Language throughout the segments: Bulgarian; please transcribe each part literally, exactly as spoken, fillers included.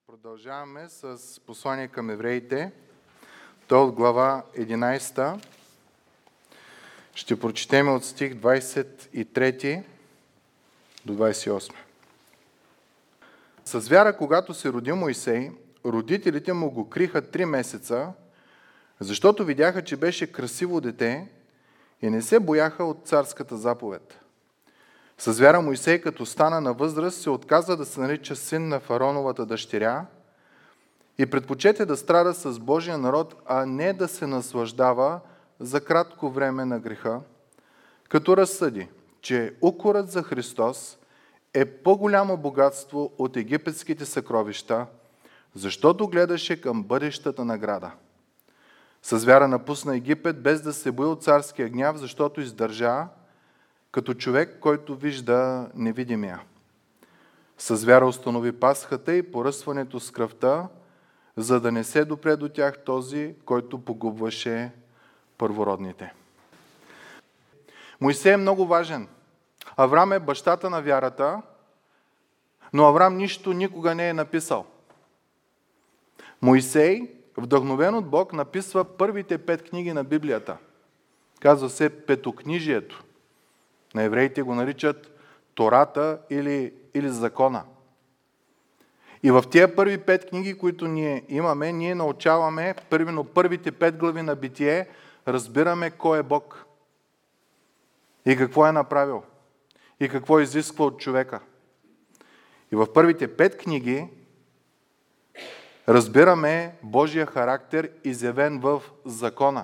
Продължаваме с послание към евреите. То от глава единайсета. Ще прочетем от стих двайсет и трети до двайсет и осми. С вяра, когато се роди Моисей, родителите му го криха три месеца, защото видяха, че беше красиво дете и не се бояха от царската заповед. С вяра Моисей, като стана на възраст, се отказа да се нарича син на фараоновата дъщеря и предпочете да страда с Божия народ, а не да се наслаждава за кратко време на греха, като разсъди, че укорът за Христос е по-голямо богатство от египетските съкровища, защото гледаше към бъдещата награда. С вяра напусна Египет, без да се бои от царския гняв, защото издържа като човек, който вижда невидимия. С вяра установи Пасхата и поръсването с кръвта, за да не се допре до тях този, който погубваше първородните. Моисей е много важен. Аврам е бащата на вярата, но Аврам нищо никога не е написал. Моисей, вдъхновен от Бог, написва първите пет книги на Библията. Казва се Петокнижието. На евреите го наричат Тората или, или Закона. И в тия първи пет книги, които ние имаме, ние научаваме, първино първите пет глави на Битие, разбираме кой е Бог. И какво е направил. И какво изисква от човека. И в първите пет книги разбираме Божия характер, изявен в Закона.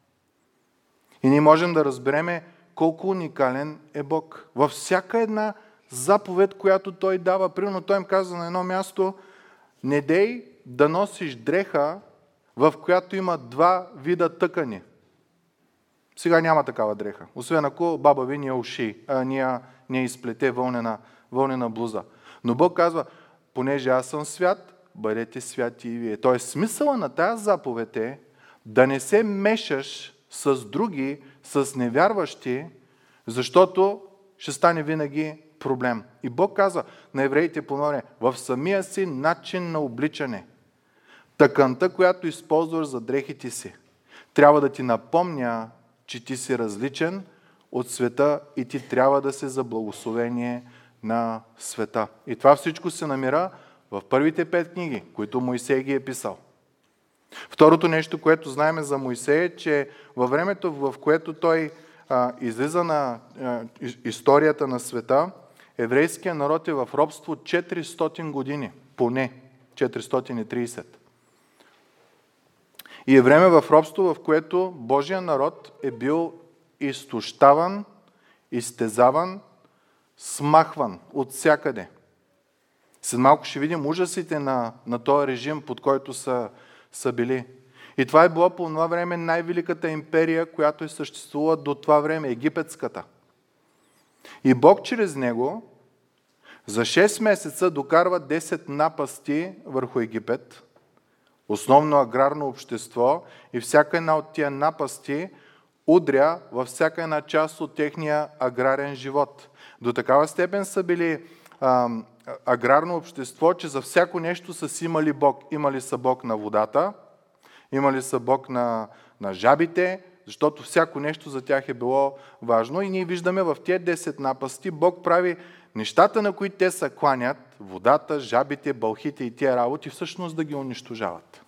И ние можем да разбереме колко уникален е Бог. Във всяка една заповед, която Той дава, примерно Той им казва на едно място: не дей да носиш дреха, в която има два вида тъкани. Сега няма такава дреха. Освен ако баба ви ни я уши, а ни я изплете вълнена, вълнена блуза. Но Бог казва: понеже аз съм свят, бъдете святи и вие. Тоест смисъла на тази заповед е да не се мешаш с други, с невярващи, защото ще стане винаги проблем. И Бог казва на евреите по Норе: в самия си начин на обличане, тъканта, която използваш за дрехите си, трябва да ти напомня, че ти си различен от света и ти трябва да се за благословение на света. И това всичко се намира в първите пет книги, които Моисей ги е писал. Второто нещо, което знаем за Моисей, е, че във времето, в което той а, излиза на а, историята на света, еврейският народ е в робство четиристотин години, поне четиристотин и трийсет. И е време в робство, в което Божия народ е бил изтощаван, изтезаван, смахван от всякъде. След малко ще видим ужасите на, на този режим, под който са, са били. И това е било по това време най-великата империя, която е съществувала до това време, египетската. И Бог чрез него за шест месеца докарва десет напасти върху Египет, основно аграрно общество, и всяка една от тия напасти удря във всяка една част от техния аграрен живот. До такава степен са били а, аграрно общество, че за всяко нещо са си имали Бог. Имали са Бог на водата, имали са Бог на, на жабите, защото всяко нещо за тях е било важно. И ние виждаме в тези десет напасти Бог прави нещата, на които те се кланят, водата, жабите, бълхите и тия работи, всъщност да ги унищожават.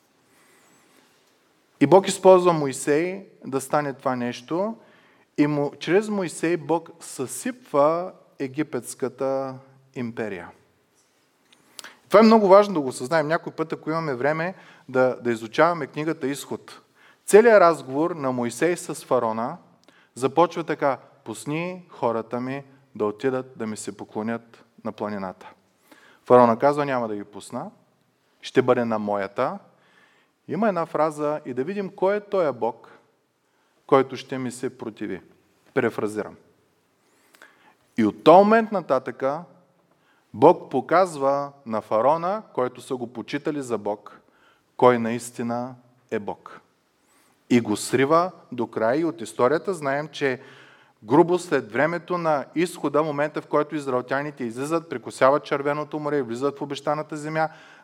И Бог използва Моисей да стане това нещо и му, чрез Моисей Бог съсипва египетската империя. Това е много важно да го съзнаем. Някой път, ако имаме време да, да изучаваме книгата Изход. Целият разговор на Моисей с фараона започва така: пусни хората ми да отидат да ми се поклонят на планината. Фараона казва: няма да ги пусна, ще бъде на моята. Има една фраза: и да видим кой е този Бог, който ще ми се противи. Перефразирам. И от този момент нататъка Бог показва на фараона, който са го почитали за Бог, кой наистина е Бог. И го срива до края. И от историята знаем, че грубо след времето на изхода, момента в който израелтяните излизат, прекосяват Червеното море и влизат в обещаната земя,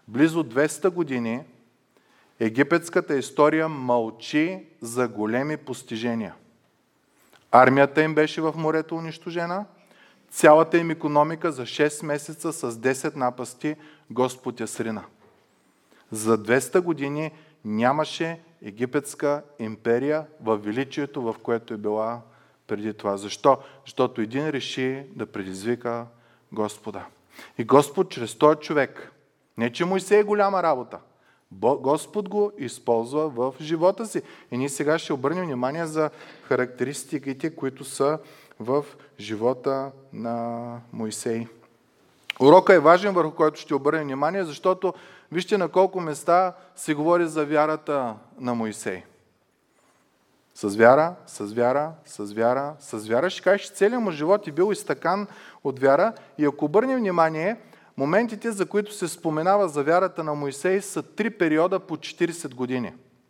Близо двеста години египетската история мълчи за големи постижения. Армията им беше в морето унищожена, цялата им икономика за шест месеца с десет напасти Господ я срина. За двеста години нямаше египетска империя във величието, в което е била преди това. Защо? Защото един реши да предизвика Господа. И Господ чрез този човек, не че Мойсей е голяма работа, Господ го използва в живота си. И ние сега ще обърнем внимание за характеристиките, които са в живота на Мойсей. Урокът е важен, върху който ще обърнем внимание, защото вижте на колко места се говори за вярата на Мойсей. С вяра, с вяра, с вяра, с вяра. Ще кажеш, че целият му живот е бил изтъкан от вяра. И ако обърнем внимание, моментите, за които се споменава за вярата на Мойсей, са три периода по четирийсет години.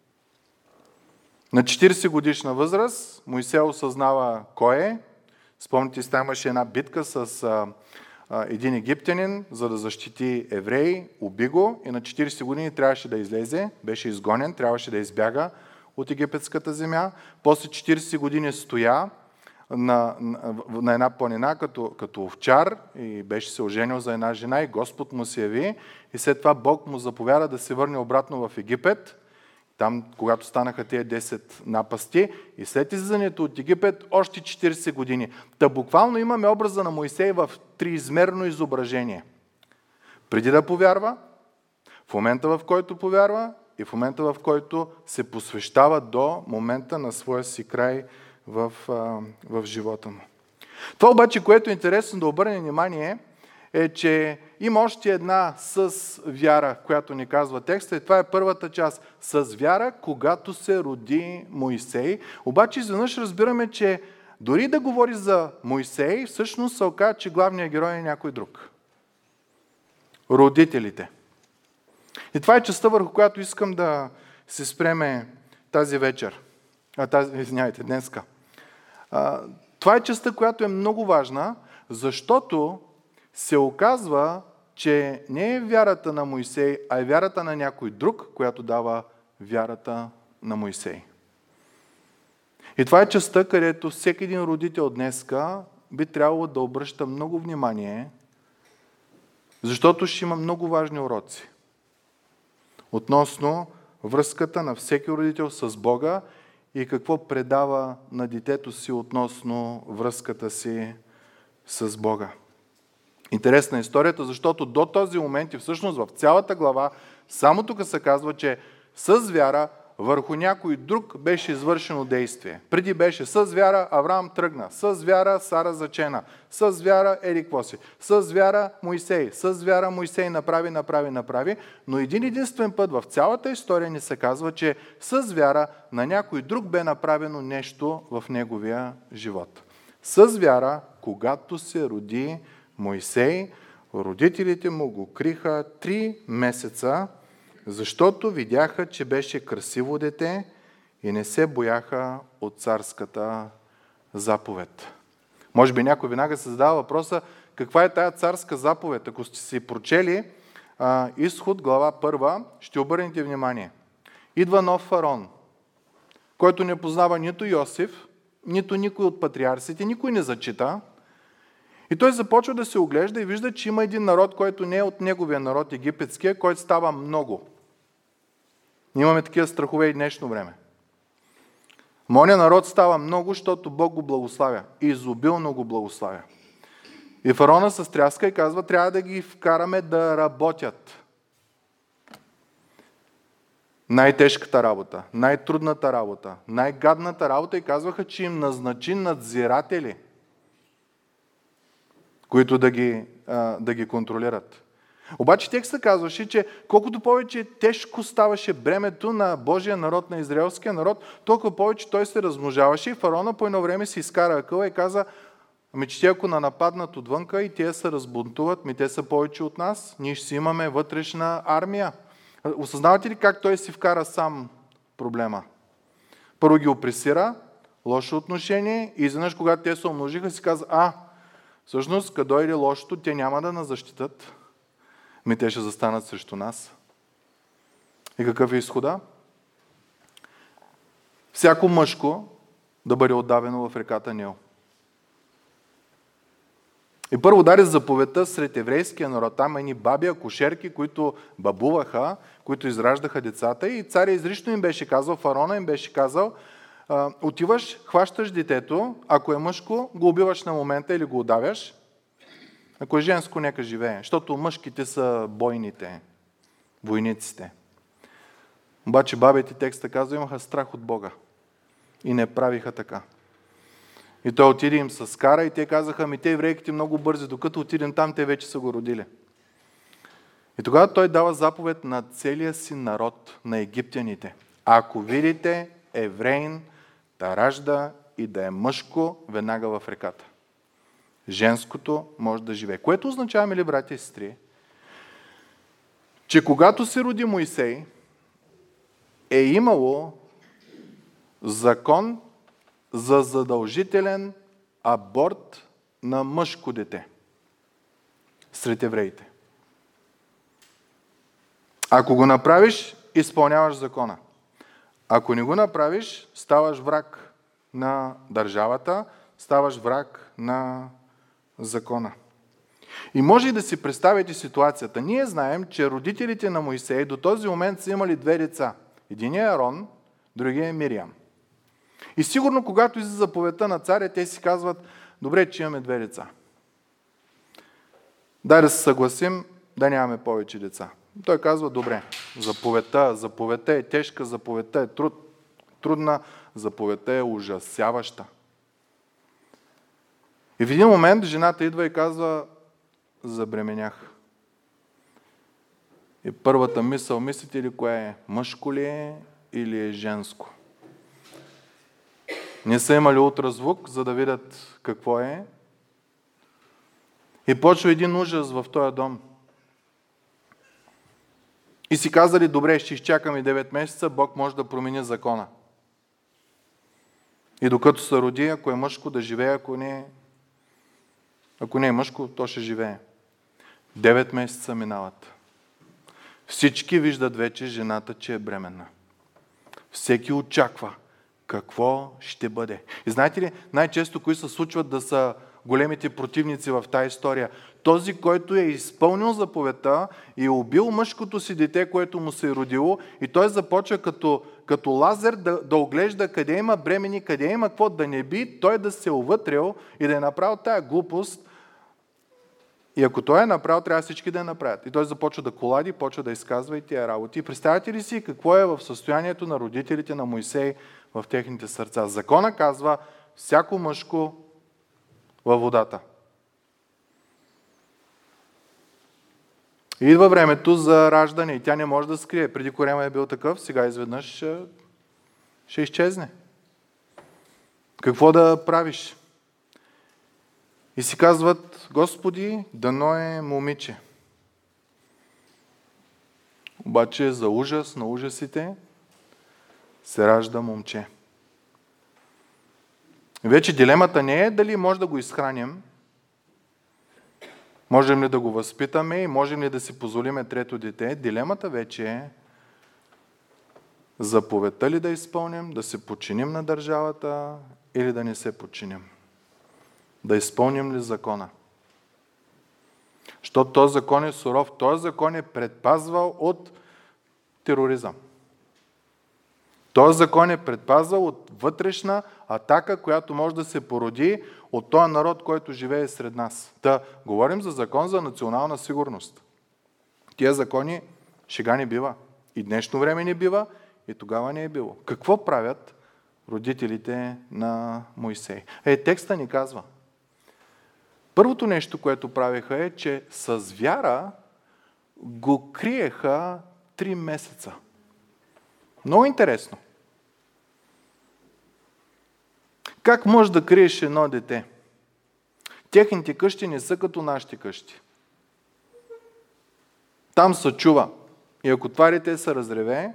На четирийсет годишна възраст Мойсей осъзнава кой е. Спомните си, там имаше една битка с а, а, един египтянин, за да защити евреи, уби го и на четирийсет години трябваше да излезе, беше изгонен, трябваше да избяга от египетската земя. После четирийсет години стоя на, на, на една планина като, като овчар и беше се оженил за една жена и Господ му се яви и след това Бог му заповяда да се върне обратно в Египет, там когато станаха тези десет напасти и след излизането от Египет още четирийсет години. Та буквално имаме образа на Мойсей в триизмерно изображение. Преди да повярва, в момента в който повярва и в момента в който се посвещава до момента на своя си край в, в живота му. Това обаче, което е интересно да обърнем внимание, е, че има още една с вяра, която ни казва текста, и това е първата част. С вяра, когато се роди Мойсей. Обаче изведнъж разбираме, че дори да говори за Мойсей, всъщност се оказа, че главният герой е някой друг. Родителите. И това е частта, върху която искам да се спреме тази вечер. А, тази, извиняйте, днеска. А, това е частта, която е много важна, защото се оказва, че не е вярата на Мойсей, а е вярата на някой друг, която дава вярата на Мойсей. И това е частта, където всеки един родител днеска би трябвало да обръща много внимание, защото ще има много важни уроци относно връзката на всеки родител с Бога и какво предава на детето си относно връзката си с Бога. Интересна е историята, защото до този момент и всъщност в цялата глава само тук се казва, че с вяра върху някой друг беше извършено действие. Преди беше с вяра Авраам тръгна, с вяра Сара зачена, с вяра еди какво си, с вяра Мойсей, с вяра Мойсей направи, направи, направи, но един единствен път в цялата история ни се казва, че с вяра на някой друг бе направено нещо в неговия живот. С вяра, когато се роди Мойсей, родителите му го криха три месеца, защото видяха, че беше красиво дете и не се бояха от царската заповед. Може би някой веднага се задава въпроса, каква е тая царска заповед? Ако сте си прочели а, Изход, глава първа, ще обърнете внимание. Идва нов фараон, който не познава нито Йосиф, нито никой от патриарсите, никой не зачита. И той започва да се оглежда и вижда, че има един народ, който не е от неговия народ, египетския, който става много. Имаме такива страхове и днешно време. Моя народ става много, защото Бог го благославя. Изобилно го благославя. И фараона се стряска и казва, трябва да ги вкараме да работят. Най-тежката работа, най-трудната работа, най-гадната работа и казваха, че им назначи надзиратели, които да ги, а, да ги контролират. Обаче текстът казваше, че колкото повече тежко ставаше бремето на Божия народ, на израелския народ, толкова повече той се размножаваше и фараона по едно време си изкара акъла и каза, ами че те ако на нападнат отвънка и те се разбунтуват, ми те са повече от нас, ние ще си имаме вътрешна армия. Осъзнавате ли как той си вкара сам проблема? Първо ги опресира, лошо отношение и изведнъж, когато те се умножиха, си каза, а, всъщност, като дойде лошото, те няма да нас защитат. Ми те ще застанат срещу нас. И какъв е изхода? Всяко мъжко да бъде отдавено в реката Нил. И първо даде заповедта сред еврейския народ. Там едни баби, акушерки, които бабуваха, които израждаха децата. И царя изрично им беше казал, фараона им беше казал, отиваш, хващаш детето, ако е мъжко, го убиваш на момента или го удавяш. Ако е женско, нека живее. Защото мъжките са бойните, войниците. Обаче бабите, текста казва, имаха страх от Бога. И не правиха така. И той отиде им с кара и те казаха, ми те еврейките много бързи, докато отидем там, те вече са го родили. И тогава той дава заповед на целия си народ, на египтяните. Ако видите евреин да ражда и да е мъжко, веднага в реката. Женското може да живее. Което означава, мили братя и сестри, че когато се роди Моисей, е имало закон за задължителен аборт на мъжко дете сред евреите. Ако го направиш, изпълняваш закона. Ако не го направиш, ставаш враг на държавата, ставаш враг на закона. И може и да си представите ситуацията. Ние знаем, че родителите на Моисей до този момент са имали две деца. Единият е Арон, другият е Мириам. И сигурно, когато излиза заповедта на царя, те си казват, добре, че имаме две деца. Дай да се съгласим да нямаме повече деца. Той казва, добре, заповедта, заповедта е тежка, заповедта е труд, трудна, заповедта е ужасяваща. И в един момент жената идва и казва, забременях. И първата мисъл, мислите ли кое е? Мъжко ли е или е женско? Не са имали ултразвук, за да видят какво е. И почва един ужас в този дом. И си казали, добре, ще изчакаме девет месеца, Бог може да промени закона. И докато се роди, ако е мъжко, да живее, ако не е, ако не е мъжко, то ще живее. Девет месеца минават. Всички виждат вече жената, че е бременна. Всеки очаква какво ще бъде. И знаете ли, най-често кои се случват да са големите противници в тази история? Този, който е изпълнил заповедта и е убил мъжкото си дете, което му се е родило, и той започва като, като лазер да, да оглежда къде има бремени, къде има какво, да не би той да се увътрил и да е направил тая глупост. И ако той е направил, трябва всички да я направят. И той започва да колади, почва да изказва и тия работи. И представяте ли си какво е в състоянието на родителите на Моисей в техните сърца? Закона казва всяко мъжко във водата. И идва времето за раждане и тя не може да скрие. Преди корема е бил такъв, сега изведнъж ще, ще изчезне. Какво да правиш? И си казват, Господи, дано е момиче. Обаче за ужас на ужасите се ражда момче. Вече дилемата не е дали може да го изхраним, можем ли да го възпитаме и можем ли да си позволиме трето дете. Дилемата вече е заповедта ли да изпълним, да се подчиним на държавата или да не се подчиним. Да изпълним ли закона. Защото този закон е суров, този закон е предпазвал от тероризъм. Този закон е предпазвал от вътрешна атака, която може да се породи от този народ, който живее сред нас. Та, говорим за закон за национална сигурност. Тия закони шега не бива. И днешно време не бива, и тогава не е било. Какво правят родителите на Моисей? Е, текста ни казва. Първото нещо, което правиха е, че с вяра го криеха три месеца. Много интересно. Как можеш да криеш едно дете? Техните къщи не са като нашите къщи. Там се чува. И ако това дете се разреве,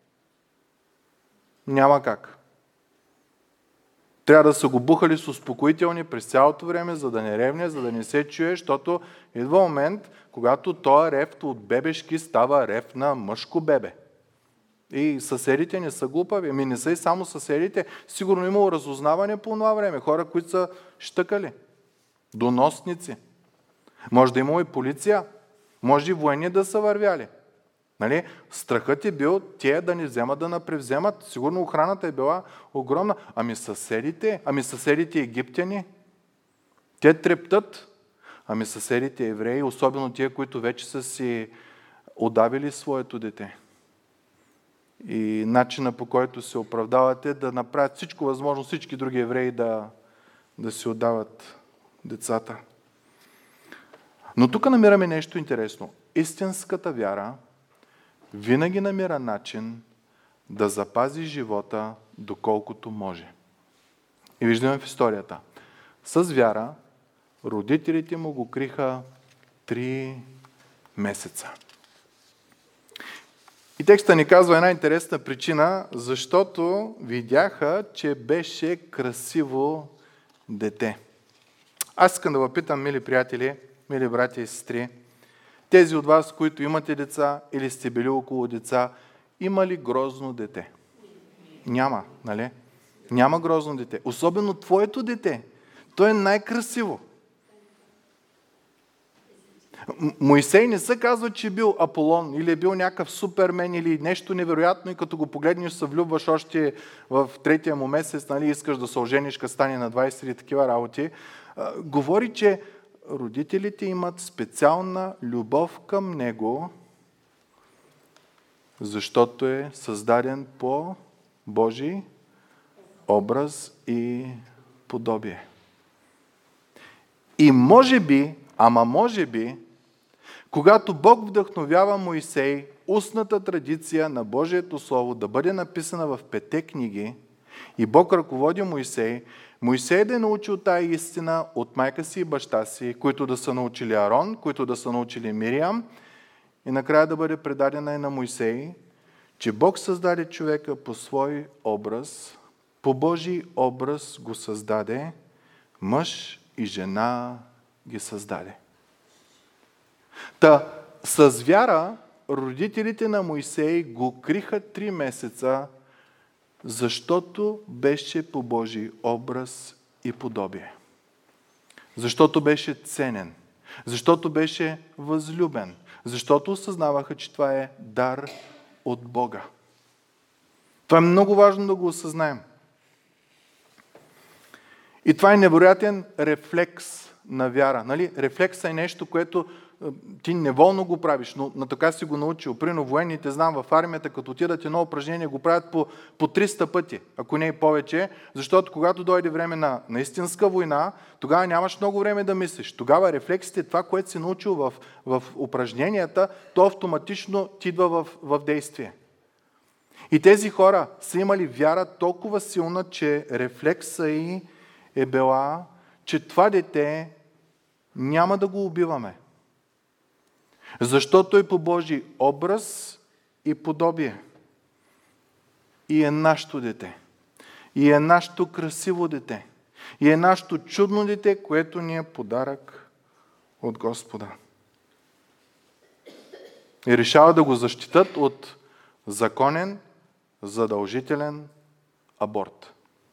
няма как. Трябва да са го бухали с успокоителни през цялото време, за да не ревне, за да не се чуе, защото идва момент, когато този рев от бебешки става рев на мъжко бебе. И съседите не са глупави. Ами не са и само съседите. Сигурно имало разузнаване по това време. Хора, които са щъкали. Доносници. Може да имало и полиция. Може и военни да са вървяли. Нали? Страхът е бил тия да не вземат да напревземат. Сигурно охраната е била огромна. Ами съседите? Ами съседите египтяни? Те трептат. Ами съседите евреи, особено тия, които вече са си удавили своето дете. И начина, по който се оправдавате, да направят всичко възможно, всички други евреи да, да си отдават децата. Но тук намираме нещо интересно. Истинската вяра винаги намира начин да запази живота доколкото може. И виждаме в историята. С вяра родителите му го криха три месеца. И текста ни казва една интересна причина, защото видяха, че беше красиво дете. Аз искам да ви питам, мили приятели, мили братя и сестри, тези от вас, които имате деца или сте били около деца, има ли грозно дете? Няма, нали? Няма грозно дете. Особено твоето дете. То е най-красиво. Моисей не се казва, че е бил Аполон или е бил някакъв супермен или нещо невероятно и като го погледнеш се влюбваш още в третия му месец, нали, искаш да се ожениш, като стане на двайсет или такива работи. А, говори, че родителите имат специална любов към него, защото е създаден по Божий образ и подобие. И може би, ама може би, когато Бог вдъхновява Моисей, устната традиция на Божието Слово да бъде написана в петте книги и Бог ръководи Моисей, Моисей да е научил тая истина от майка си и баща си, които да са научили Арон, които да са научили Мириам и накрая да бъде предадена и на Моисей, че Бог създаде човека по свой образ, по Божий образ го създаде, мъж и жена ги създаде. Та, с вяра родителите на Моисей го криха три месеца, защото беше по Божий образ и подобие. Защото беше ценен. Защото беше възлюбен. Защото осъзнаваха, че това е дар от Бога. Това е много важно да го осъзнаем. И това е невероятен рефлекс на вяра. Нали? Рефлекс е нещо, което ти неволно го правиш, но на така си го научил. Прино военните, знам, в армията, като отидат едно упражнение, го правят по, по триста пъти, ако не и повече, защото когато дойде време на, на истинска война, тогава нямаш много време да мислиш. Тогава рефлексите, това, което си научил в, в упражненията, то автоматично ти идва в, в действие. И тези хора са имали вяра толкова силна, че рефлекса ѝ е била, че това дете няма да го убиваме. Защото е по Божий образ и подобие. И е нашето дете. И е нашето красиво дете. И е нашето чудно дете, което ни е подарък от Господа. И решава да го защитат от законен, задължителен аборт.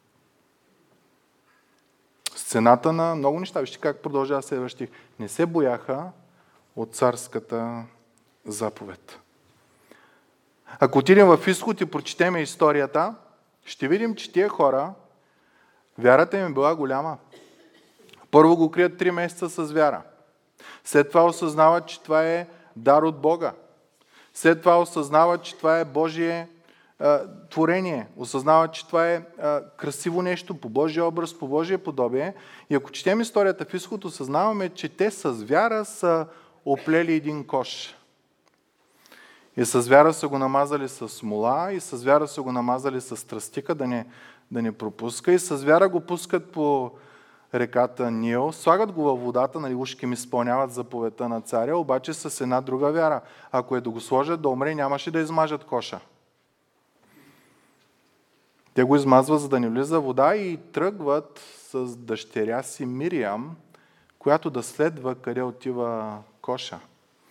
С цената на много неща. Вижте как продължава следващия. Не се бояха от царската заповед. Ако отидем в Изход и прочетем историята, ще видим, че тия хора, вярата им е била голяма. Първо го крият три месеца с вяра. След това осъзнават, че това е дар от Бога. След това осъзнават, че това е Божие а, творение. Осъзнават, че това е а, красиво нещо по Божия образ, по Божие подобие. И ако четем историята в Изход, осъзнаваме, че те с вяра са оплели един кош. И с вяра са го намазали с смола, и с вяра са го намазали с тръстика, да не, да не пропуска, и с вяра го пускат по реката Нил, слагат го във водата, нали, ушки ми изпълняват заповедта на царя, обаче с една друга вяра. Ако е да го сложат да умре, нямаше да измажат коша. Те го измазват, за да не влиза вода и тръгват с дъщеря си Мириам, която да следва къде отива коша.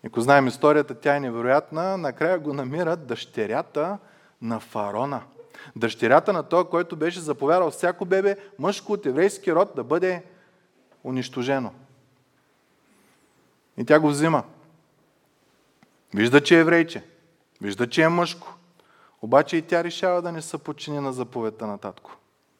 Ако знаем историята, тя е невероятна. Накрая го намират дъщерята на фараона. Дъщерята на този, който беше заповядал всяко бебе, мъжко от еврейски род, да бъде унищожено. И тя го взима. Вижда, че е еврейче. Вижда, че е мъжко. Обаче и тя решава да не се подчини на заповедта на татко.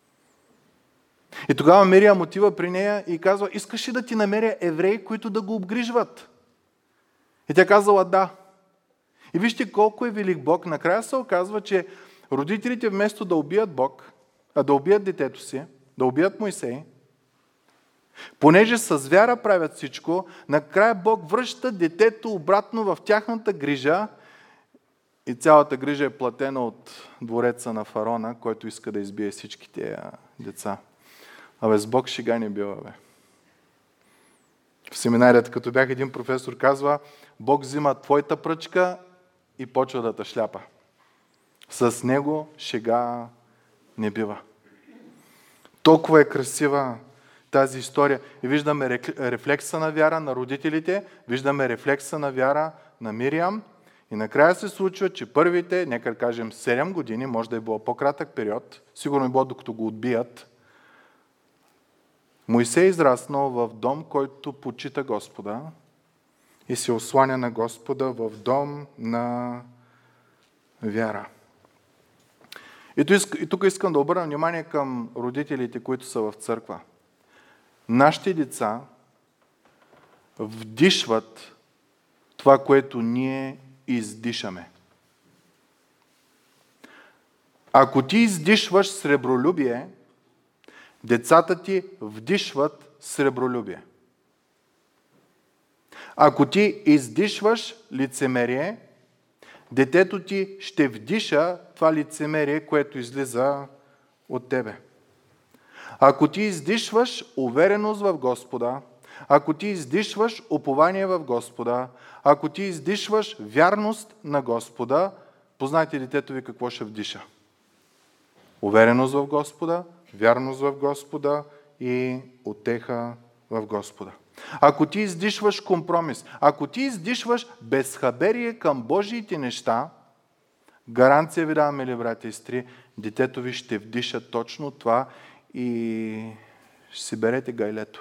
И тогава Мириам отива при нея и казва: искаш ли да ти намеря евреи, които да го обгрижват? И тя казала: да. И вижте колко е велик Бог. Накрая се оказва, че родителите вместо да убият Бог, а да убият детето си, да убият Мойсей, понеже с вяра правят всичко, накрая Бог връща детето обратно в тяхната грижа и цялата грижа е платена от двореца на фараона, който иска да избие всички тези деца. Абе, с Бог шега не била, бе. В семинарията, като бях, един професор казва: Бог взима твоята пръчка и почва да те шляпа. С него шега не бива. Толкова е красива тази история. И виждаме рефлекса на вяра на родителите, виждаме рефлекса на вяра на Мириам. И накрая се случва, че първите, нека кажем седем години, може да е било по-кратък период, сигурно е било докато го отбият, Мойсей е израснал в дом, който почита Господа и се осланя на Господа в дом на вяра. И тук искам да обърна внимание към родителите, които са в църква. Нашите деца вдишват това, което ние издишаме. Ако ти издишваш сребролюбие, децата ти вдишват сребролюбие. Ако ти издишваш лицемерие, детето ти ще вдиша това лицемерие, което излиза от тебе. Ако ти издишваш увереност в Господа, ако ти издишваш упование в Господа, ако ти издишваш вярност на Господа, познайте детето ви какво ще вдиша. Увереност в Господа, вярност в Господа и утеха в Господа. Ако ти издишваш компромис, ако ти издишваш безхаберие към Божиите неща, гаранция ви давам, мили брати и сестри, детето ви ще вдиша точно това и ще си берете гайлето.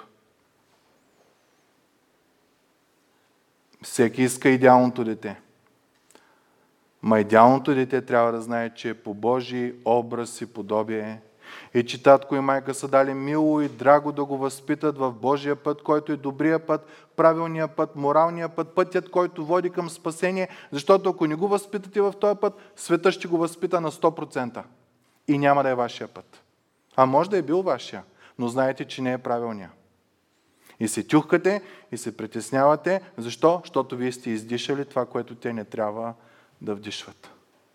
Всеки иска идеалното дете. Ма идеалното дете трябва да знае, че е по Божий образ и подобие и че татко и майка са дали мило и драго да го възпитат в Божия път, който е добрия път, правилния път, моралния път, пътят, който води към спасение, защото ако не го възпитате в този път, света ще го възпита на сто процента и няма да е вашия път. А може да е бил вашия, но знаете, че не е правилния. И се тюхкате, и се притеснявате. Защо? Защото вие сте издишали това, което те не трябва да вдишват.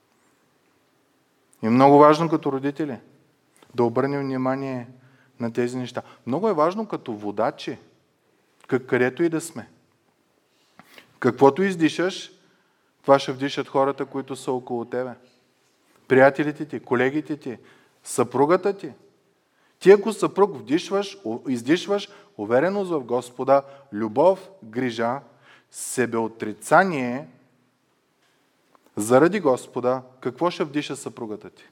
И много важно като родители да обърнем внимание на тези неща. Много е важно като водачи, където и да сме. Каквото издишаш, това ще вдишат хората, които са около тебе. Приятелите ти, колегите ти, съпругата ти. Ти ако съпруг вдишваш, издишваш увереност в Господа, любов, грижа, себеотрицание заради Господа, какво ще вдиша съпругата ти?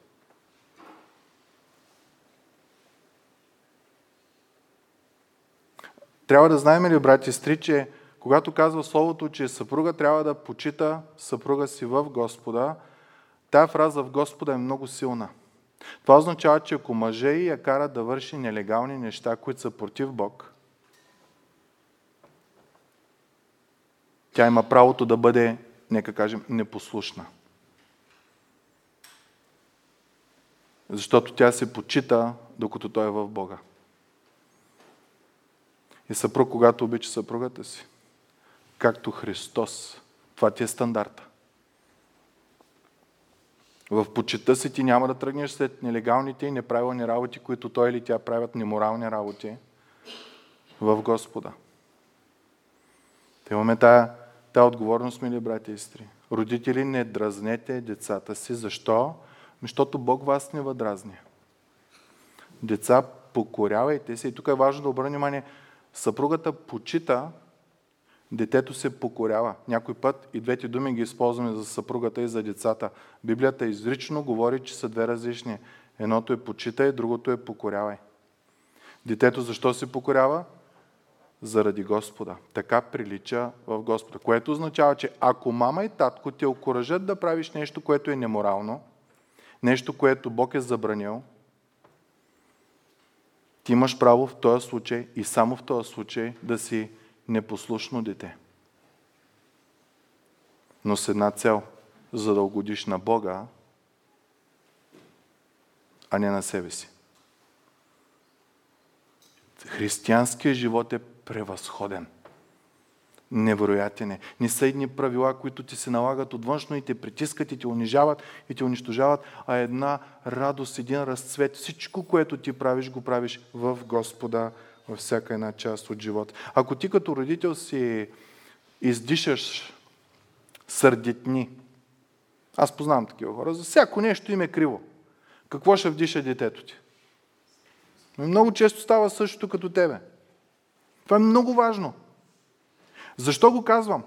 Трябва да знаем ли, брати и сестри, че когато казва Словото, че съпруга трябва да почита съпруга си в Господа, тая фраза в Господа е много силна. Това означава, че ако мъже и я кара да върши нелегални неща, които са против Бог, тя има правото да бъде, нека кажем, непослушна. Защото тя се почита, докато той е в Бога. И съпруг, когато обича съпругата си, както Христос, това ти е стандарта. В почита си ти няма да тръгнеш след нелегалните и неправилни работи, които той или тя правят, неморални работи в Господа. Те имаме тая, тая отговорност, мили брати и сестри. Родители, не дразнете децата си. Защо? Защото Бог вас не въдразни. Деца, покорявайте се. И тук е важно да обърнем внимание. Съпругата почита детето се покорява. Някой път и двете думи ги използваме за съпругата и за децата. Библията изрично говори, че са две различни. Едното е почитай, другото е покорявай. Детето защо се покорява? Заради Господа. Така прилича в Господа. Което означава, че ако мама и татко те окуражат да правиш нещо, което е неморално, нещо, което Бог е забранил, ти имаш право в този случай и само в този случай да си непослушно дете. Но с една цел, за да угодиш на Бога, а не на себе си. Християнският живот е превъзходен. Невероятен е. Не са едни правила, които ти се налагат от външно и те притискат и те унижават и те унищожават, а една радост, един разцвет. Всичко, което ти правиш, го правиш в Господа във всяка една част от живота. Ако ти като родител си издишаш сърдитни, аз познавам такива хора, за всяко нещо им е криво. Какво ще вдиша детето ти? Много често става същото като тебе. Това е много важно. Защо го казвам?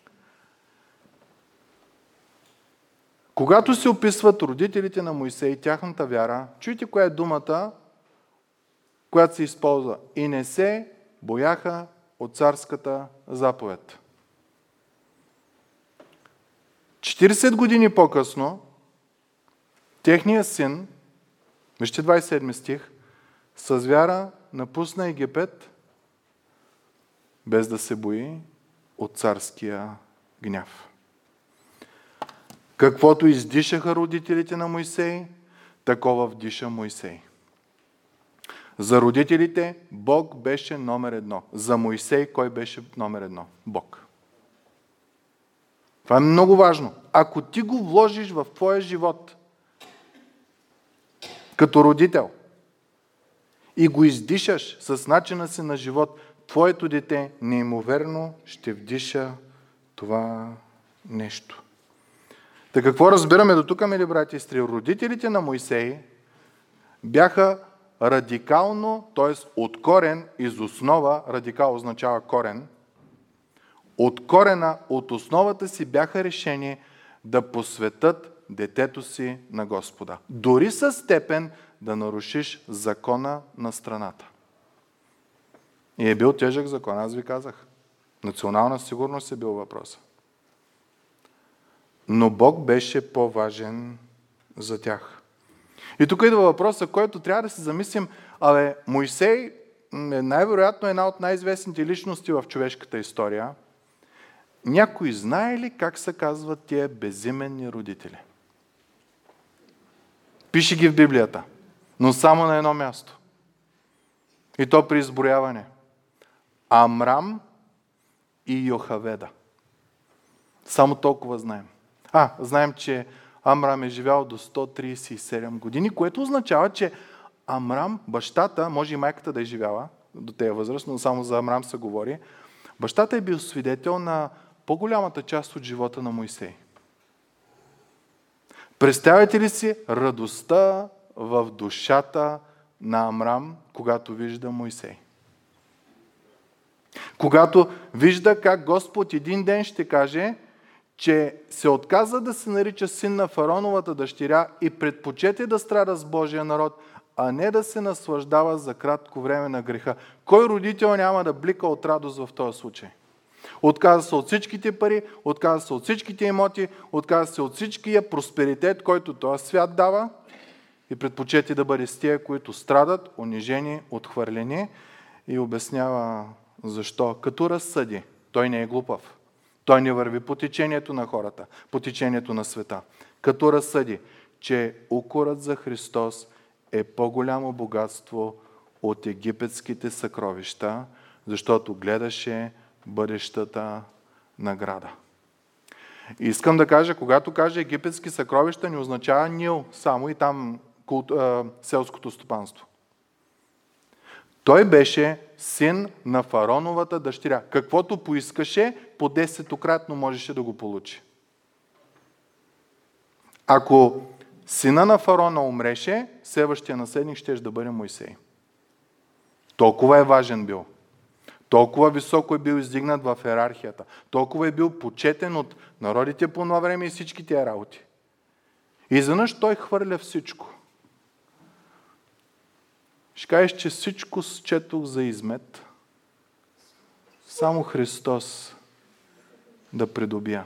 Когато се описват родителите на Моисей и тяхната вяра, чуйте коя е думата, която се използва. И не се бояха от царската заповед. четирийсет години по-късно, техният син, вижте двадесет и седми стих, с вяра напусна Египет, без да се бои от царския гняв. Каквото издишаха родителите на Моисей, такова вдиша Моисей. За родителите Бог беше номер едно. За Моисей кой беше номер едно? Бог. Това е много важно. Ако ти го вложиш в твоя живот като родител и го издишаш с начина си на живот, твоето дете неимоверно ще вдиша това нещо. Та какво разбираме до тук, мили брати и сестри? Родителите на Моисей бяха радикално, т.е. от корен, из основа, радикал означава корен, от корена, от основата си бяха решени да посветят детето си на Господа. Дори със степен да нарушиш закона на страната. И е бил тежък закон, аз ви казах. Национална сигурност е бил въпрос. Но Бог беше по-важен за тях. И тук идва въпроса, който трябва да се замислим, але Моисей е най-вероятно една от най-известните личности в човешката история. Някой знае ли как се казват тия безименни родители? Пише ги в Библията, но само на едно място. И то при изброяване. Амрам и Йохаведа. Само толкова знаем. А, знаем, че Амрам е живял до сто тридесет и седем години, което означава, че Амрам, бащата, може и майката да е живяла до тези възраст, но само за Амрам се говори, бащата е бил свидетел на по-голямата част от живота на Моисей. Представете ли си радостта в душата на Амрам, когато вижда Моисей? Когато вижда как Господ един ден ще каже, че се отказа да се нарича син на фараоновата дъщеря и предпочете да страда с Божия народ, а не да се наслаждава за кратко време на греха. Кой родител няма да блика от радост в този случай? Отказа се от всичките пари, отказа се от всичките имоти, отказа се от всичкия просперитет, който този свят дава и предпочете да бъде с тия, които страдат, унижени, отхвърлени, и обяснява защо. Като разсъди, той не е глупав. Той не върви по течението на хората, по течението на света. Като разсъди, че укорът за Христос е по-голямо богатство от египетските съкровища, защото гледаше бъдещата награда. И искам да кажа, когато кажа египетски съкровища, не означава Нил, само и там култ, а, селското стопанство. Той беше син на фараоновата дъщеря. Каквото поискаше, по десетократно можеше да го получи. Ако сина на фараона умреше, следващия наследник щеше да бъде Моисей. Толкова е важен бил. Толкова високо е бил издигнат в йерархията. Толкова е бил почетен от народите по това време и всички тия работи. И изведнъж той хвърля всичко. Ще кажеш, че всичко счетох за измет. Само Христос да придобия.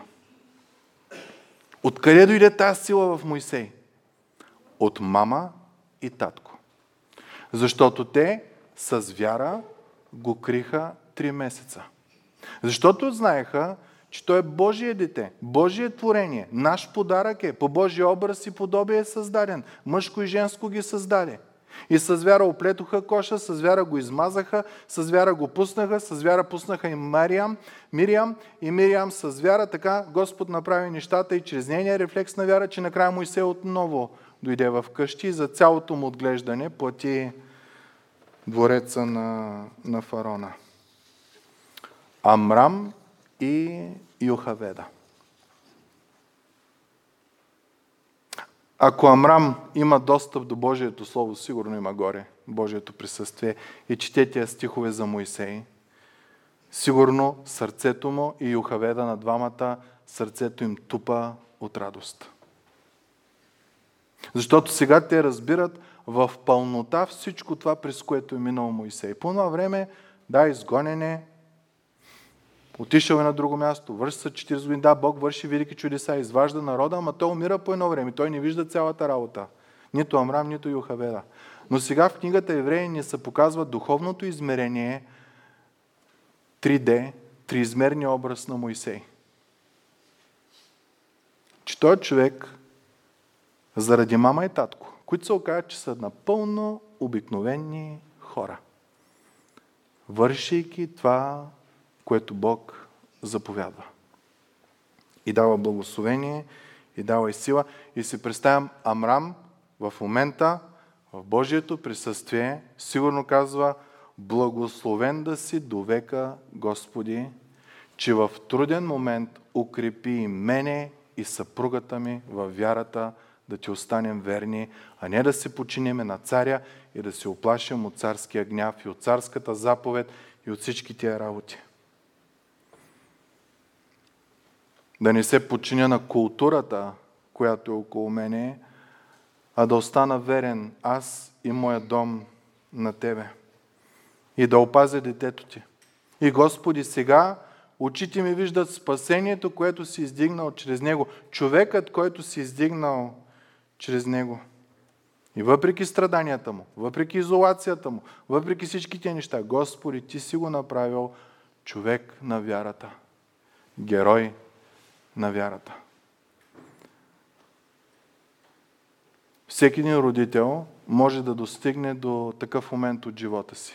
Откъде дойде тази сила в Мойсей? От мама и татко. Защото те с вяра го криха три месеца. Защото знаеха, че той е Божие дете, Божие творение, наш подарък е, по Божия образ и подобие е създаден. Мъжко и женско ги създаде. И с вяра оплетоха коша, с вяра го измазаха, с вяра го пуснаха, с вяра пуснаха и Мариям, Мириам, и Мириам с вяра, така Господ направи нещата и чрез нейния рефлекс на вяра, че накрая Мойсей отново дойде в къщи и за цялото му отглеждане плати двореца на, на фараона. Амрам и Йохаведа. Ако Амрам има достъп до Божието Слово, сигурно има горе Божието присъствие и чете тия стихове за Мойсей, сигурно сърцето му и Йохаведа на двамата, сърцето им тупа от радост. Защото сега те разбират в пълнота всичко това, през което е минал Мойсей. По това време, да, изгонене, отишъл е на друго място, върши се четиридесет години, да, Бог върши велики чудеса, изважда народа, ама той умира по едно време, той не вижда цялата работа. Нито Амрам, нито Йохаведа. Но сега в книгата Евреи ни се показва духовното измерение, три Д, триизмерния образ на Мойсей. Че той човек, заради мама и татко, които се оказват, че са напълно обикновени хора, вършейки това, което Бог заповядва. И дава благословение, и дава и сила. И си представям Амрам в момента, в Божието присъствие, сигурно казва: благословен да си до века, Господи, че в труден момент укрепи и мене и съпругата ми във вярата, да ти останем верни, а не да се починеме на царя и да се оплашим от царския гняв и от царската заповед и от всички тия работи. Да не се подчиня на културата, която е около мене, а да остана верен аз и моя дом на Тебе. И да опазя детето Ти. И Господи, сега очите ми виждат спасението, което си издигнал чрез него. Човекът, който си издигнал чрез него. И въпреки страданията му, въпреки изолацията му, въпреки всичките неща, Господи, Ти си го направил човек на вярата. Герой на вярата. Всеки един родител може да достигне до такъв момент от живота си.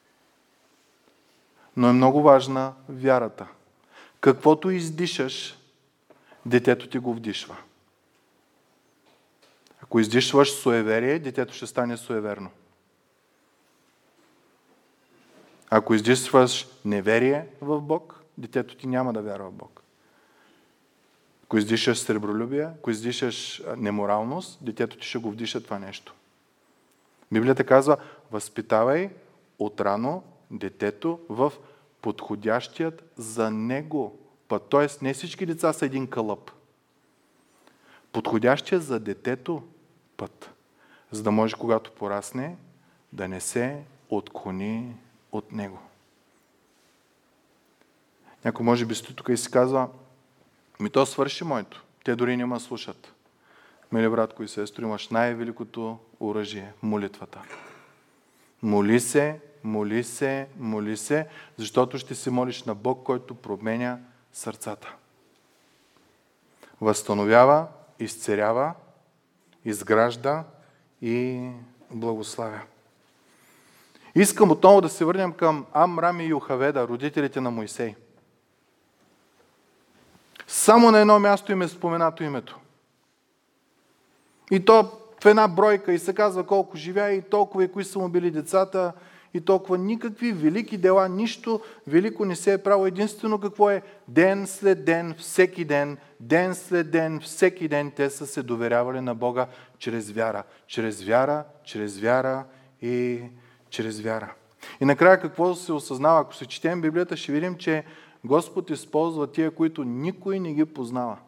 Но е много важна вярата. Каквото издишаш, детето ти го вдишва. Ако издишваш суеверие, детето ще стане суеверно. Ако издишваш неверие в Бог, детето ти няма да вярва в Бог. Ако издишаш сребролюбие, ако издишаш неморалност, детето ти ще го вдиша това нещо. Библията казва: възпитавай отрано детето в подходящият за него път. Тоест, не всички деца са един кълъп. Подходящият за детето път. За да може, когато порасне, да не се отклони от него. Някой може би стои тук и си казва: ми то свърши моето. Те дори не ме слушат. Мили братко и сестро, имаш най-великото оръжие – молитвата. Моли се, моли се, моли се, защото ще се молиш на Бог, който променя сърцата. Възстановява, изцерява, изгражда и благославя. Искам отново да се върнем към Амрам и Йохаведа, родителите на Мойсей. Само на едно място им е споменато името. И то в една бройка и се казва колко живя и толкова и кои са му били децата и толкова никакви велики дела, нищо велико не се е правило. Единствено какво е? Ден след ден, всеки ден, ден след ден, всеки ден те са се доверявали на Бога чрез вяра. Чрез вяра, чрез вяра и чрез вяра. И накрая какво се осъзнава? Ако се четем Библията, ще видим, че Господ използва тия, които никой не ги познава,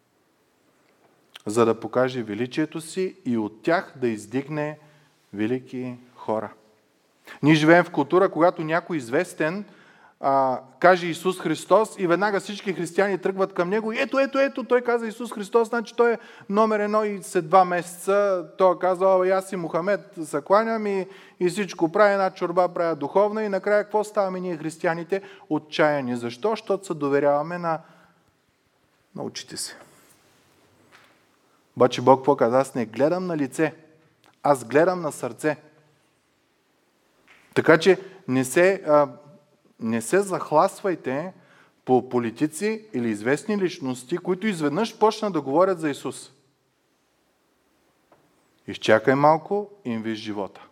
за да покаже величието си и от тях да издигне велики хора. Ние живеем в култура, когато някой известен а, каже Исус Христос и веднага всички християни тръгват към него и ето, ето, ето, той каза Исус Христос, значи той е номер едно и след два месеца той казва, аз си Мухамед, закланям и, и всичко правя, една чорба правя духовна и накрая какво ставаме ние християните? Отчаяни. Защо? Защото се доверяваме на, на очите си. Обаче Бог какво каза? Аз не гледам на лице, аз гледам на сърце. Така че не се, а, не се захласвайте по политици или известни личности, които изведнъж почнат да говорят за Исус. Изчакай малко и им виж живота.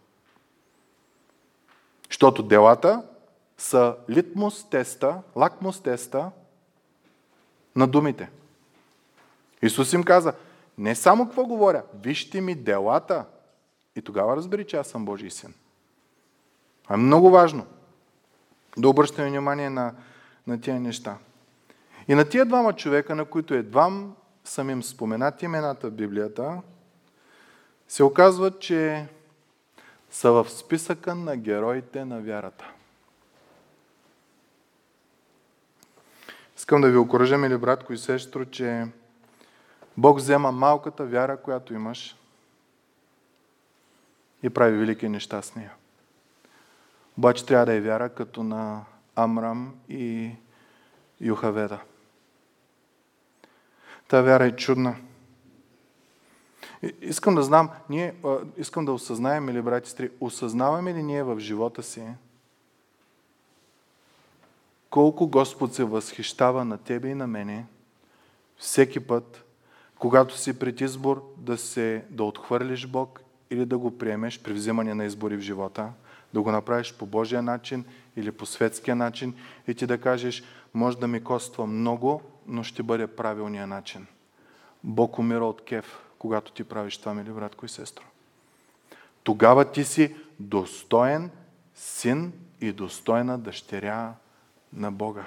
Защото делата са литмус теста, лакмус теста на думите. Исус им каза, не само какво говоря, вижте ми делата и тогава разбери, че аз съм Божий син. А е много важно да обръщаме внимание на, на тия неща. И на тия двама човека, на които едвам съм им споменати имената в Библията, се оказва, че са в списъка на героите на вярата. Искам да ви окуража, мили братко и сестро, че Бог взема малката вяра, която имаш и прави велики неща с нея. Обаче трябва да е вяра като на Амрам и Йохаведа. Та вяра е чудна. Искам да знам, ние, искам да осъзнаем, мили брати и сестри, осъзнаваме ли ние в живота си колко Господ се възхищава на тебе и на мене всеки път, когато си пред избор да, се, да отхвърлиш Бог или да го приемеш при взимане на избори в живота, да го направиш по Божия начин или по светския начин и ти да кажеш, може да ми коства много, но ще бъде правилния начин. Бог умира от кеф, когато ти правиш това, мили братко и сестро. Тогава ти си достоен син и достойна дъщеря на Бога.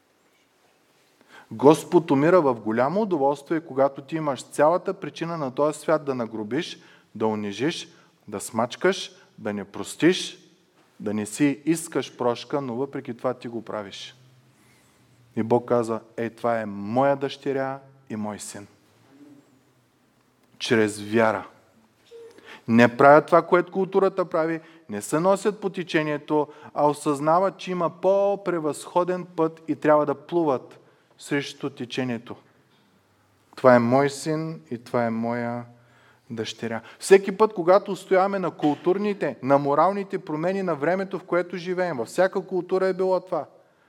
Господ умира в голямо удоволствие, когато ти имаш цялата причина на този свят да нагрубиш, да унижиш, да смачкаш, да не простиш, да не си искаш прошка, но въпреки това ти го правиш. И Бог каза, ей, това е моя дъщеря и мой син. Чрез вяра. Не правят това, което културата прави, не се носят по течението, а осъзнават, че има по-превъзходен път и трябва да плуват срещу течението. Това е мой син и това е моя дъщеря. Всеки път, когато устояваме на културните, на моралните промени на времето, в което живеем, във всяка култура е било това.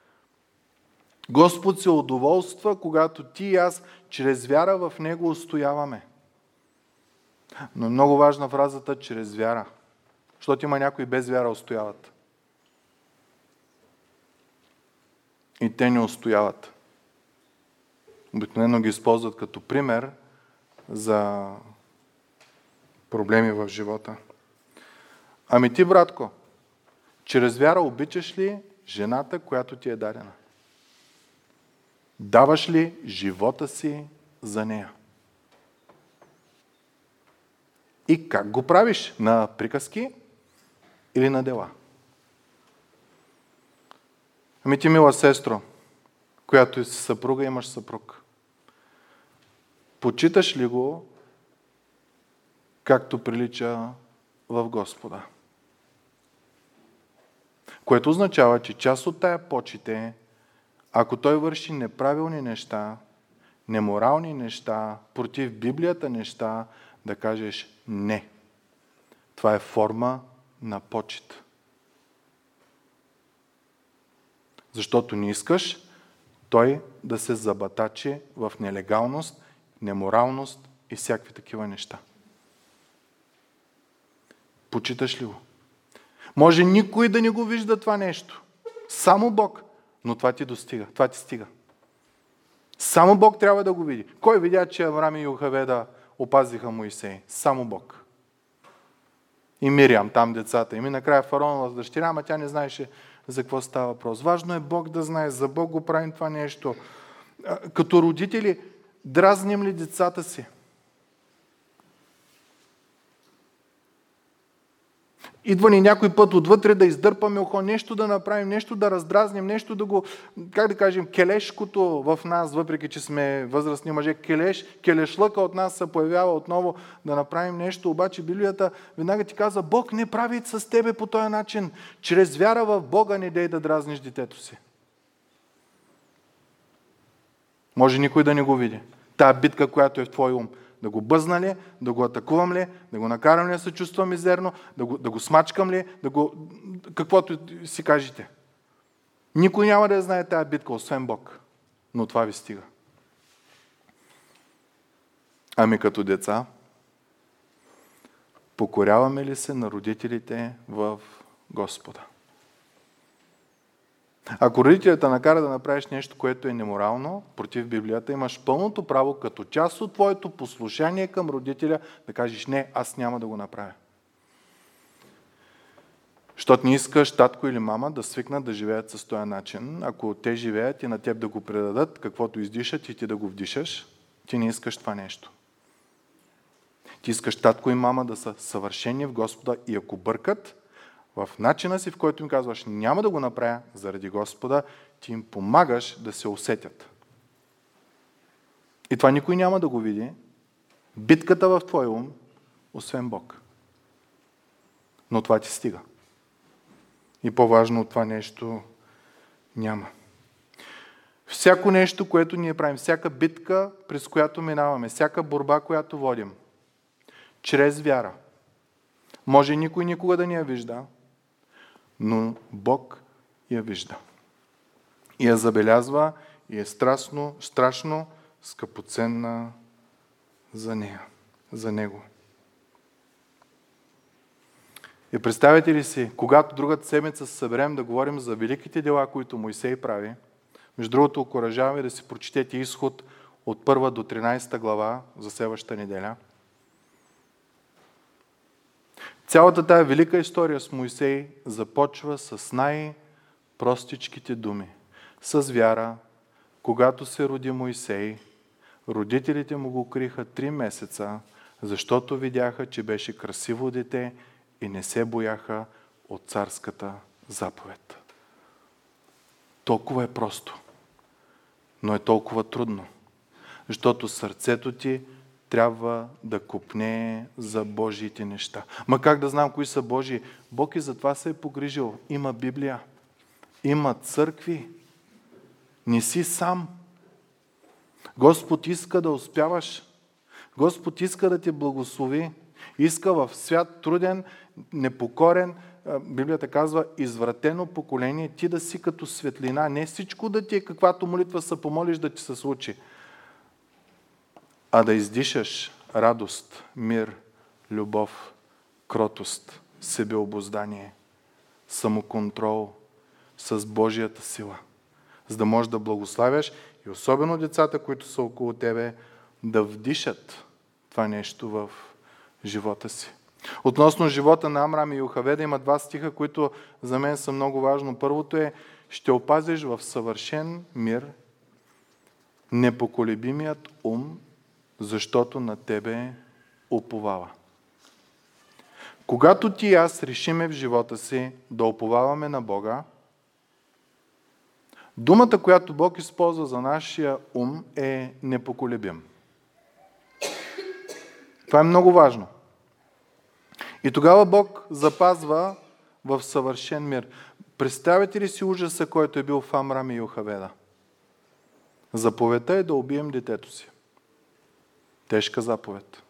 Господ се удоволства, когато ти и аз чрез вяра в Него устояваме. Но е много важна фразата чрез вяра. Защото има някои без вяра устояват. И те не устояват. Обикновено ги използват като пример за проблеми в живота. Ами ти, братко, чрез вяра обичаш ли жената, която ти е дадена? Даваш ли живота си за нея? И как го правиш? На приказки или на дела? Ами ти, мила сестро, която си съпруга, имаш съпруг. Почиташ ли го както прилича в Господа? Което означава, че част от тая почит е, ако той върши неправилни неща, неморални неща, против Библията неща, да кажеш не. Това е форма на почит. Защото не искаш той да се забатачи в нелегалност, неморалност и всякакви такива неща. Почиташ ли го? Може никой да не го вижда това нещо. Само Бог. Но това ти достига. Това ти стига. Само Бог трябва да го види. Кой видя, че Авраам и Йохаведа опазиха Моисей? Само Бог. И Мириам, там децата им. И накрая фараонова дъщеря, ама тя не знаеше за какво става въпрос. Важно е Бог да знае, за Бог го правим това нещо. Като родители, дразним ли децата си? Идва ни някой път отвътре да издърпаме ухо, нещо да направим, нещо да раздразним, нещо да го, как да кажем, келешкото в нас, въпреки че сме възрастни мъже, келеш, келешлъка от нас се появява отново да направим нещо. Обаче Библията веднага ти казва, Бог не прави с тебе по този начин. Чрез вяра в Бога не дей да дразниш детето си. Може никой да не го види. Тая битка, която е в твой ум. Да го бъзна ли, да го атакувам ли, да го накарам ли да се чувства мизерно, да го, да го смачкам ли, да го... каквото си кажете. Никой няма да я знае тая битка, освен Бог. Но това ви стига. Ами като деца, покоряваме ли се на родителите в Господа? Ако родителят те накара да направиш нещо, което е неморално, против Библията, имаш пълното право, като част от твоето послушание към родителя, да кажеш, не, аз няма да го направя. Щото не искаш татко или мама да свикнат да живеят с този начин. Ако те живеят и на теб да го предадат, каквото издишат и ти да го вдишаш, ти не искаш това нещо. Ти искаш татко и мама да са съвършени в Господа и ако бъркат, в начина си, в който им казваш, няма да го направя заради Господа, ти им помагаш да се усетят. И това никой няма да го види. Битката в твой ум, освен Бог. Но това ти стига. И по-важно от това нещо няма. Всяко нещо, което ние правим, всяка битка, през която минаваме, всяка борба, която водим, чрез вяра, може никой никога да ни я вижда, но Бог я вижда. И я забелязва и е страшно, страшно скъпоценна за нея, за Него. И представете ли си, когато другата седмица се съберем да говорим за великите дела, които Мойсей прави, между другото окуражаваме да си прочетете Изход от първа до тринадесета глава за следващата неделя. Цялата тая велика история с Мойсей започва с най-простичките думи. С вяра, когато се роди Мойсей, родителите му го криха три месеца, защото видяха, че беше красиво дете и не се бояха от царската заповед. Толкова е просто, но е толкова трудно, защото сърцето ти трябва да копне за Божиите неща. Ма как да знам кои са Божии? Бог и за това се е погрижил. Има Библия, има църкви. Не си сам. Господ иска да успяваш. Господ иска да те благослови. Иска в свят труден, непокорен, Библията казва, извратено поколение, ти да си като светлина. Не всичко да ти е каквато молитва се помолиш да ти се случи, а да издишаш радост, мир, любов, кротост, себеобуздание, самоконтрол с Божията сила, за да можеш да благославяш и особено децата, които са около тебе, да вдишат това нещо в живота си. Относно живота на Амрам и Йохаведа има два стиха, които за мен са много важно. Първото е, ще опазиш в съвършен мир непоколебимият ум, защото на тебе уповава. Когато ти и аз решиме в живота си да уповаваме на Бога, думата, която Бог използва за нашия ум е непоколебим. Това е много важно. И тогава Бог запазва в съвършен мир. Представете ли си ужаса, който е бил в Амрам и Йохаведа? Заповедта е да убием детето си. Тежка заповед.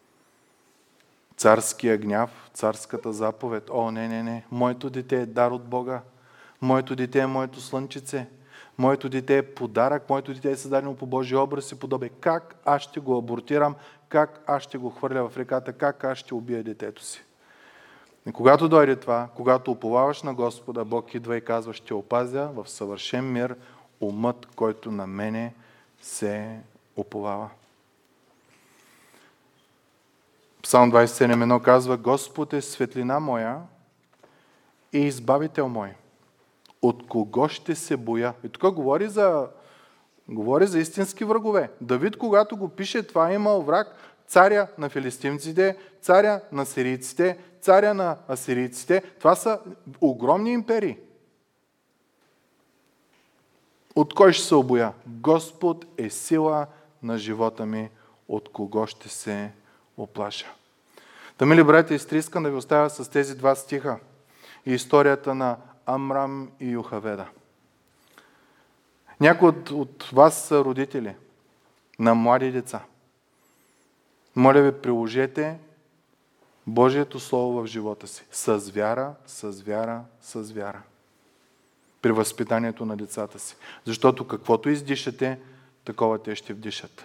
Царския гняв, царската заповед. О, не, не, не. Моето дете е дар от Бога. Моето дете е моето слънчице. Моето дете е подарък. Моето дете е създадено по Божия образ и подобие. Как аз ще го абортирам? Как аз ще го хвърля в реката? Как аз ще убия детето си? И когато дойде това, когато уповаваш на Господа, Бог идва и казва, ще опазя в съвършен мир умът, който на мене се уповава. Псалм двадесет и седем едно казва: Господ е светлина моя и избавител мой. От кого ще се боя? И тук говори за, говори за истински врагове. Давид, когато го пише, това е имал враг, царя на филистимците, царя на сирийците, царя на асирийците. Това са огромни империи. От кой ще се обоя? Господ е сила на живота ми, от кого ще се оплаша. Та, мили братя и сестри, искам да ви оставя с тези два стиха и историята на Амрам и Йохаведа. Някои от, от вас са родители на млади деца. Моля ви, приложете Божието Слово в живота си. С вяра, с вяра, с вяра. При възпитанието на децата си. Защото каквото издишате, такова те ще вдишат.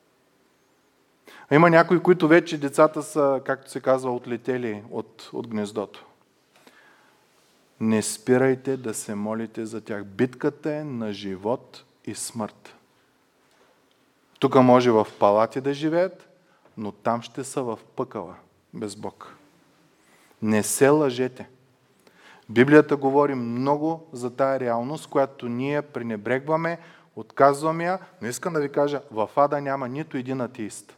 А има някои, които вече децата са, както се казва, отлетели от, от гнездото. Не спирайте да се молите за тях. Битката е на живот и смърт. Тук може в палати да живеят, но там ще са в пъкъла, без Бог. Не се лъжете. Библията говори много за тая реалност, която ние пренебрегваме, отказваме я, но искам да ви кажа, в ада няма нито един атеист.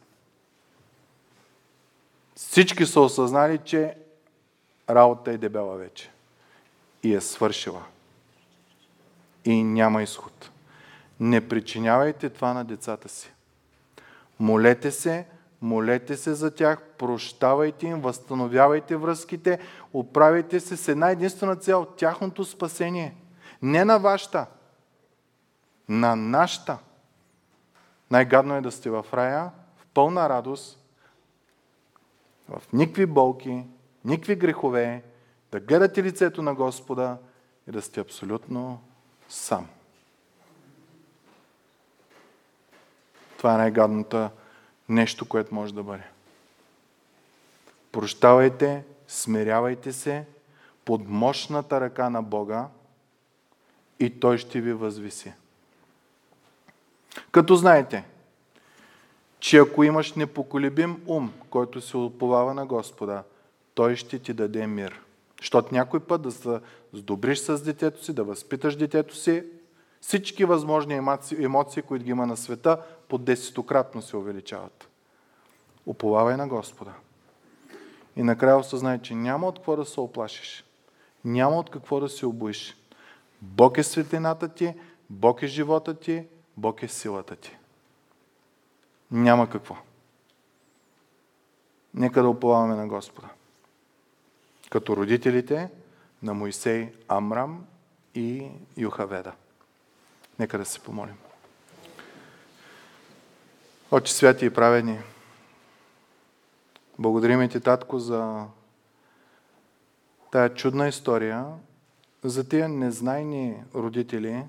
Всички са осъзнали, че работа е дебела вече. И е свършила. И няма изход. Не причинявайте това на децата си. Молете се, молете се за тях, прощавайте им, възстановявайте връзките, оправяйте се с една единствена цел – тяхното спасение. Не на вашата, на нашата. Най-гадно е да сте в рая, в пълна радост, в никакви болки, никакви грехове, да гледате лицето на Господа и да сте абсолютно сам. Това е най-гадното нещо, което може да бъде. Прощавайте, смирявайте се под мощната ръка на Бога и Той ще ви възвиси. Като знаете, че ако имаш непоколебим ум, който се уповава на Господа, Той ще ти даде мир. Защото някой път да се сдобриш с детето си, да възпиташ детето си, всички възможни емоции, емоции, които ги има на света, по десетократно се увеличават. Уповавай на Господа. И накрая осъзнай, че няма от какво да се оплашиш. Няма от какво да се обоиш. Бог е светлината ти, Бог е живота ти, Бог е силата ти. Няма какво. Нека да уповаваме на Господа. Като родителите на Моисей, Амрам и Йохаведа. Нека да се помолим. Отче святи и праведни, благодарим ти, Татко, за тая чудна история, за тия незнайни родители,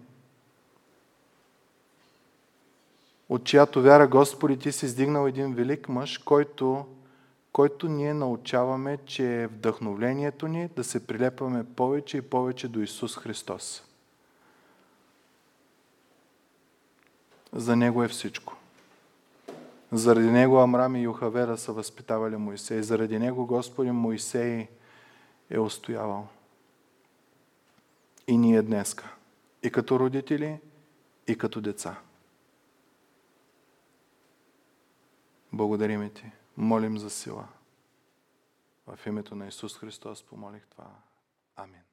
от чиято вяра, Господи, ти си издигнал един велик мъж, който, който ние научаваме, че е вдъхновлението ни да се прилепваме повече и повече до Исус Христос. За Него е всичко. Заради Него Амрам и Йохаведа са възпитавали Моисей. Заради Него, Господи, Моисей е устоявал. И ние днеска. И като родители, и като деца. Благодарим ти. Молим за сила. В името на Исус Христос помолих това. Амин.